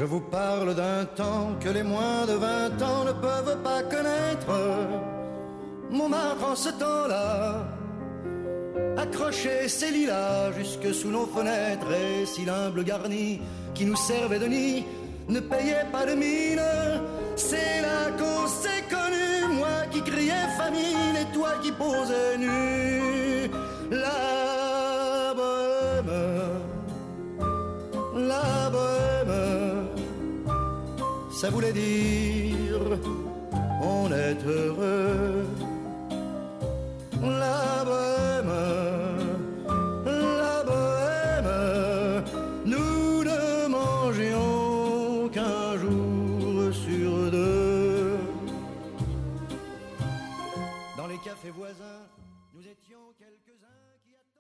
Je vous parle d'un temps que les moins de 20 ans ne peuvent pas connaître. Montmartre en ce temps-là accrochait ses lilas jusque sous nos fenêtres, et si l'humble garni qui nous servait de nid ne payait pas de mine, c'est là qu'on s'est connus, moi qui criais famine et toi qui posais nu. La bohème, ça voulait dire on est heureux. La bohème, nous ne mangions qu'un jour sur deux. Dans les cafés voisins, nous étions quelques-uns qui